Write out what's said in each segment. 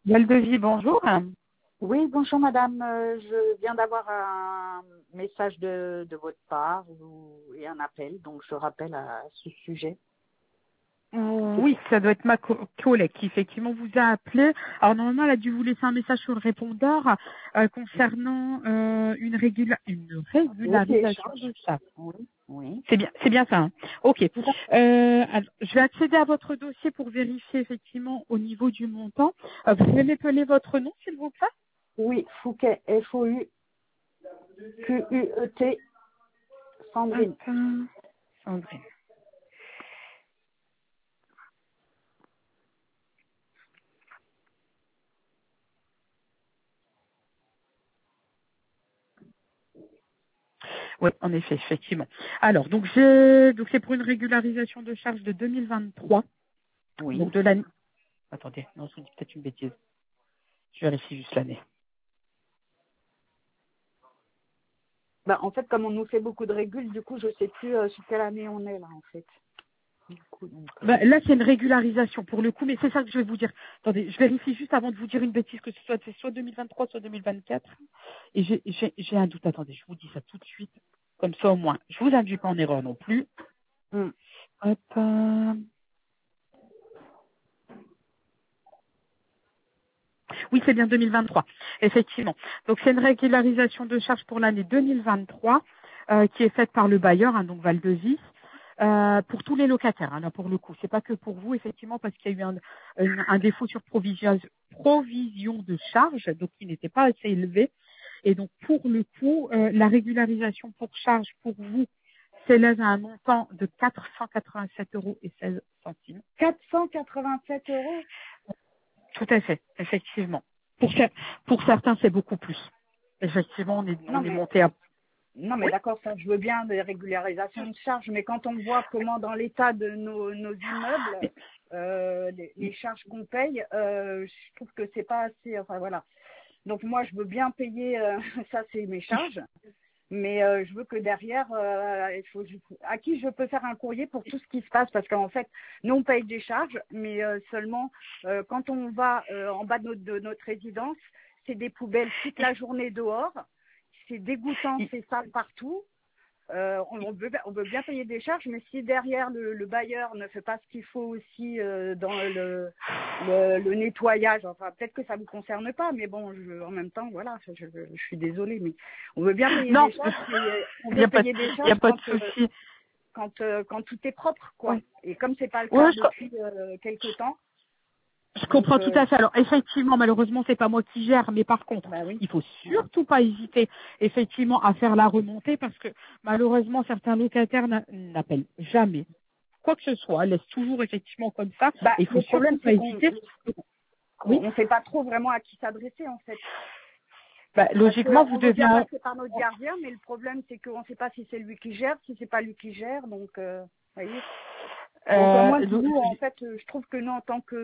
Valdevis, bonjour. Oui, bonjour madame. Je viens d'avoir un message de votre part et un appel, donc je rappelle à ce sujet. Oui, ça doit être ma collègue qui effectivement vous a appelé. Alors normalement, elle a dû vous laisser un message sur le répondeur concernant une Oui, c'est régularisation échange. de ça. Oui, oui. C'est bien ça. Hein. Ok. Tout à Alors, je vais accéder à votre dossier pour vérifier effectivement au niveau du montant. Vous pouvez m'épeler votre nom, s'il vous plaît? Oui, Fouquet, Fouquet, Hop, Sandrine. Sandrine. Oui, en effet, effectivement. Alors, donc c'est pour une régularisation de charge de 2023. Donc Oui. de l'année. Attendez, non, je vous dis peut-être une bêtise. Je vérifie juste l'année. Bah, en fait, comme on nous fait beaucoup de régules, du coup, je sais plus sur quelle année on est là, en fait. Du coup, donc, Là, c'est une régularisation pour le coup, mais c'est ça que je vais vous dire. Attendez, je vérifie juste avant de vous dire une bêtise que ce soit c'est soit 2023, soit 2024. Et j'ai un doute. Attendez, je vous dis ça tout de suite. Comme ça au moins. Je vous induis pas en erreur non plus. Hop. Oui, c'est bien 2023, effectivement. Donc c'est une régularisation de charges pour l'année 2023 qui est faite par le bailleur, hein, donc Valdevis, pour tous les locataires. Hein, là pour le coup, c'est pas que pour vous, effectivement, parce qu'il y a eu un défaut sur provision de charges, donc qui n'était pas assez élevé. Et donc pour le coup, la régularisation pour charge pour vous s'élève à un montant de 487 euros et 16 centimes. 487 euros. Tout à fait, effectivement. Pour certains, c'est beaucoup plus. Effectivement, Non, on est mais monté à... Non, mais Oui. d'accord, ça, je veux bien des régularisations de charges, mais quand on voit comment dans l'état de nos immeubles, les charges qu'on paye, je trouve que c'est pas assez. Enfin voilà. Donc moi, je veux bien payer, ça c'est mes charges, mais je veux que derrière, à qui je peux faire un courrier pour tout ce qui se passe, parce qu'en fait, nous on paye des charges, mais seulement quand on va en bas de notre résidence, c'est des poubelles toute la journée dehors. C'est dégoûtant, c'est sale partout. On veut bien payer des charges, mais si derrière le bailleur ne fait pas ce qu'il faut aussi dans le nettoyage, enfin peut-être que ça vous concerne pas, mais bon, en même temps, voilà, je suis désolée, mais on veut bien payer Non, des charges, mais on il n'y veut a pas, payer des il y a charges pas de souci. quand tout est propre, quoi. Oui. Et comme c'est pas le cas Ouais, depuis quelque temps, je donc comprends tout à fait. Alors, effectivement, malheureusement, c'est pas moi qui gère, mais par contre, bah oui, il faut voilà. surtout pas hésiter, effectivement, à faire la remontée parce que, malheureusement, certains locataires n'appellent jamais quoi que ce soit, laissent toujours effectivement comme ça, Bah et il faut le surtout problème pas c'est qu'on hésiter. Oui. on sait pas trop vraiment à qui s'adresser en fait. Parce Logiquement, vous qu'on veut devez... bien passer par notre gardien, mais le problème, c'est qu'on ne sait pas si c'est lui qui gère, si c'est pas lui qui gère, donc, vous voyez. Donc, moi, euh, nous, en fait, je trouve que nous, en tant que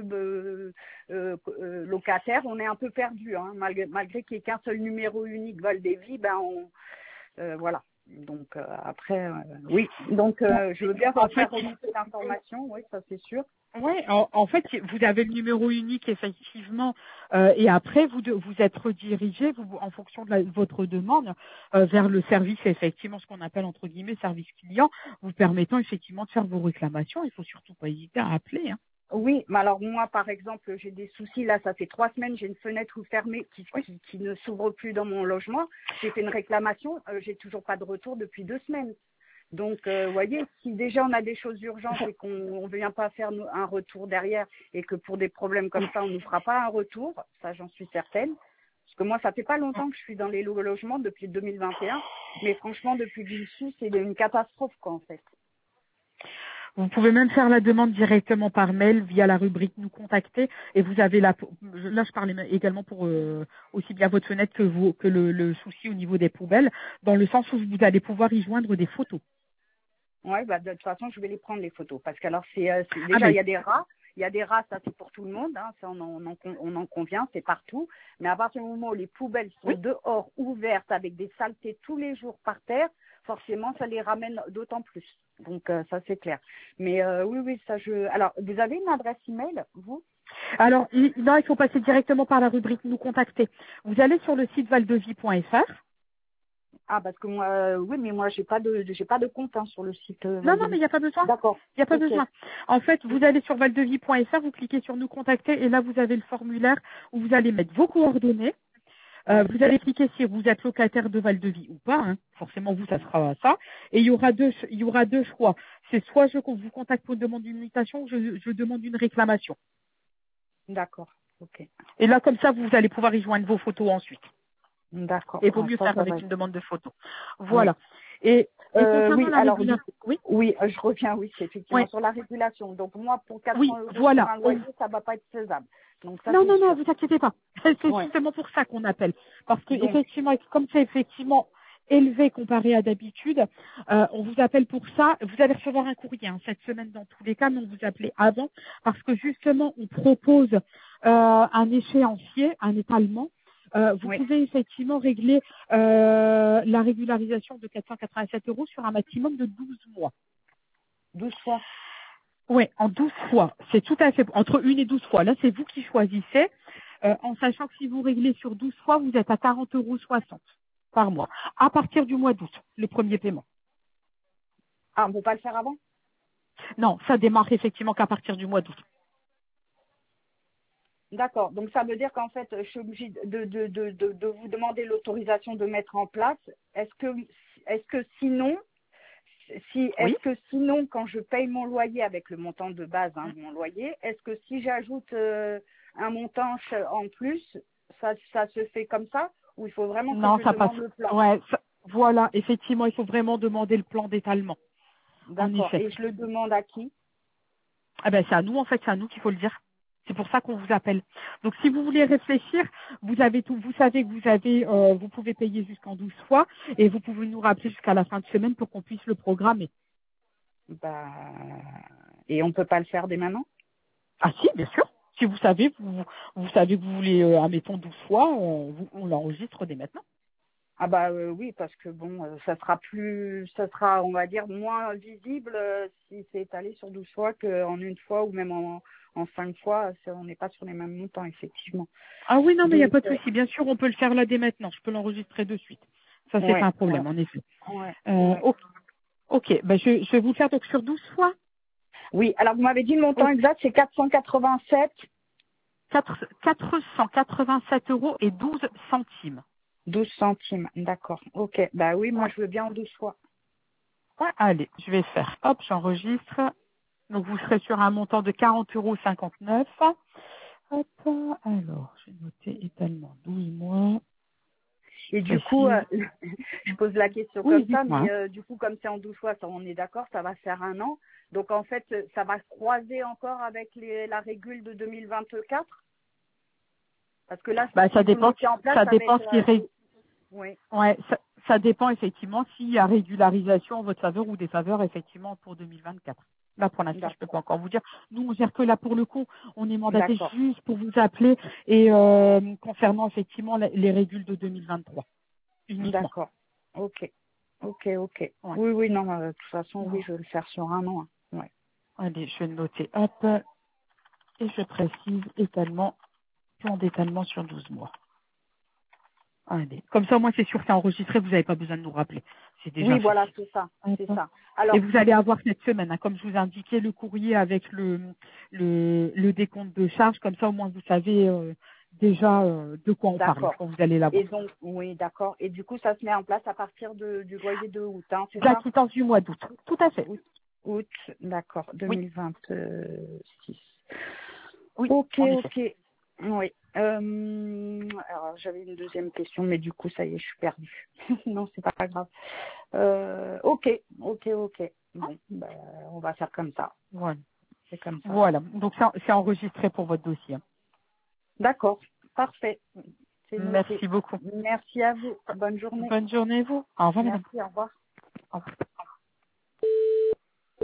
locataire, on est un peu perdu, hein, malgré qu'il n'y ait qu'un seul numéro unique Val-des-Vies, ben, voilà. Donc, après, oui. Donc, je veux bien en faire fait, remonter l'information, oui, ça c'est sûr. oui, en fait, vous avez le numéro unique effectivement, et après vous êtes redirigé en fonction de votre demande vers le service effectivement, ce qu'on appelle entre guillemets service client, vous permettant effectivement de faire vos réclamations. Il faut surtout pas hésiter à appeler. Hein. Oui, mais alors moi, par exemple, j'ai des soucis. Là, ça fait 3 semaines, j'ai une fenêtre fermée Oui. qui ne s'ouvre plus dans mon logement. J'ai fait une réclamation, j'ai toujours pas de retour depuis 2 semaines. Donc, vous voyez, si déjà on a des choses urgentes et qu'on ne vient pas faire un retour derrière et que pour des problèmes comme ça, on ne nous fera pas un retour, ça j'en suis certaine. Parce que moi, ça fait pas longtemps que je suis dans les logements depuis 2021, mais franchement, depuis que j'y suis, c'est une catastrophe, quoi, en fait. Vous pouvez même faire la demande directement par mail via la rubrique nous contacter et vous avez là je parlais également pour aussi bien votre fenêtre que le souci au niveau des poubelles dans le sens où vous allez pouvoir y joindre des photos. Ouais, bah, de toute façon, je vais les prendre les photos. Parce que alors, Ah déjà, il mais y a des rats. Il y a des rats, ça c'est pour tout le monde, hein, ça on en convient, c'est partout. Mais à partir du moment où les poubelles sont oui. dehors, ouvertes, avec des saletés tous les jours par terre, forcément ça les ramène d'autant plus. Donc ça c'est clair. Mais oui, ça je. Alors, vous avez une adresse email, vous? Alors, non, il faut passer directement par la rubrique nous contacter. Vous allez sur le site valdevie.fr. Ah, parce que moi, oui, mais moi, j'ai pas de compte hein, sur le site Non, non, mais Valdevie. il n'y a pas besoin. D'accord. Il n'y a pas Ok. besoin. En fait, vous allez sur valdevie.fr, vous cliquez sur nous contacter et là, vous avez le formulaire où vous allez mettre vos coordonnées. Oui. Vous allez cliquer si vous êtes locataire de Val-de-Vie ou pas. Hein. Forcément, vous, ça sera ça. Et il y aura deux choix. C'est soit je vous contacte pour une demande d'une mutation ou je demande une réclamation. D'accord. Ok. Et là, comme ça, vous allez pouvoir y joindre vos photos ensuite. D'accord. Et il vaut Ah, mieux ça faire va. avec une demande de photo. Oui. Voilà. Et concernant Oui, la alors régulation, oui, oui, je reviens, oui, c'est oui, effectivement sur la régulation. Donc moi, pour oui, 400 euros sur voilà. un loyer, ça va pas être faisable. Donc ça, Non, c'est non, non, sûr. vous inquiétez pas. C'est Ouais. justement pour ça qu'on appelle. Parce que Donc, effectivement, comme c'est effectivement élevé comparé à d'habitude, on vous appelle pour ça. Vous allez recevoir un courrier hein, cette semaine dans tous les cas, mais on vous appelait avant parce que justement, on propose un échéancier, un étalement. Vous oui, pouvez effectivement régler la régularisation de 487 euros sur un maximum de 12 mois. 12 fois. Oui, en 12 fois. C'est tout à fait entre 1 et 12 fois. Là, c'est vous qui choisissez. En sachant que si vous réglez sur 12 fois, vous êtes à 40,60 € par mois. À partir du mois d'août, le premier paiement. Ah, on peut pas le faire avant? Non, ça démarre effectivement qu'à partir du mois d'août. D'accord. Donc ça veut dire qu'en fait, je suis obligée de vous demander l'autorisation de mettre en place. Est-ce que sinon, Oui. est-ce que sinon, quand je paye mon loyer avec le montant de base hein, de mon loyer, est-ce que si j'ajoute un montant en plus, ça se fait comme ça? Ou il faut vraiment que Non, je ça passe. demande le plan? Ouais, voilà, effectivement, il faut vraiment demander le plan d'étalement. En D'accord. effet. Et je le demande à qui? Ah ben c'est à nous en fait, c'est à nous qu'il faut le dire. C'est pour ça qu'on vous appelle. Donc si vous voulez réfléchir, vous avez tout, vous savez que vous pouvez payer jusqu'en 12 fois et vous pouvez nous rappeler jusqu'à la fin de semaine pour qu'on puisse le programmer. Bah, et on peut pas le faire dès maintenant? Ah si, bien sûr. Si vous savez que vous voulez, admettons 12 fois, on l'enregistre dès maintenant. Ah bah oui, parce que bon, ça sera, on va dire, moins visible si c'est étalé sur 12 fois qu'en une fois ou même en 5 fois. On n'est pas sur les mêmes montants, effectivement. Ah oui, non, mais il n'y a Donc, pas de souci. Bien sûr, on peut le faire là dès maintenant. Je peux l'enregistrer de suite. Ça, c'est pas ouais, un ouais, problème, en effet. ouais, Euh, ouais. ok, ok. Ben, je vais vous le faire donc sur 12 fois. Oui, alors vous m'avez dit le montant Oh, exact, c'est 487, 487 € et 12 centimes. 12 centimes. D'accord, ok. Bah oui, moi Ouais. je veux bien en 12 fois. Ouais, allez, je vais faire. Hop, j'enregistre. Donc, vous serez sur un montant de 40,59 €. Hop, alors, je vais noter étalement 12 mois. Et Je du coup, précise. je pose la question Oui, comme ça, dites-moi. mais Hein. du coup, comme c'est en 12 fois, ça, on est d'accord, ça va faire un an. Donc en fait, ça va se croiser encore avec la régule de 2024. Parce que là, Bah, si vous le mettez en place ça avec... dépend ce qui est oui, ouais, ça dépend effectivement s'il y a régularisation en votre faveur ou défaveur effectivement pour 2024. Là, pour l'instant, je peux d'accord, pas encore vous dire. Nous, on gère que là pour le coup, on est mandaté d'accord, juste pour vous appeler et concernant effectivement les régules de 2023 uniquement. d'accord. Ok, ok, ok. Ouais. Oui, oui, non, de toute façon, oui, Bon. je vais le faire sur un an. Hein. Ouais. Allez, je vais le noter. Hop, et je précise également plan d'étalement sur 12 mois. Allez. Comme ça, moi, c'est sûr, c'est enregistré, vous n'avez pas besoin de nous rappeler. C'est déjà Oui, fait. voilà, c'est ça, c'est Hop. ça. Et Alors, vous allez avoir cette semaine, hein, comme je vous ai indiqué, le courrier avec le décompte de charges. Comme ça, au moins, vous savez déjà de quoi on parle d'accord. quand vous allez Et l'avoir. donc, oui, d'accord. Et du coup, ça se met en place à partir du loyer de août, hein, c'est De la ça? quittance du mois d'août. Tout à fait. Août, août, d'accord, Oui, 2026. oui, Ok, en effet. ok. Oui. Alors, j'avais une deuxième question, mais du coup, ça y est, je suis perdue. Non, c'est pas grave. Ok, ok, ok. Bon, bah, on va faire comme ça. Voilà. C'est comme ça. Voilà. Donc, c'est enregistré pour votre dossier. D'accord, parfait. C'est noté. Merci beaucoup. Merci à vous. Bonne journée. Bonne journée, vous. Au revoir, madame. Merci, au revoir. Au revoir.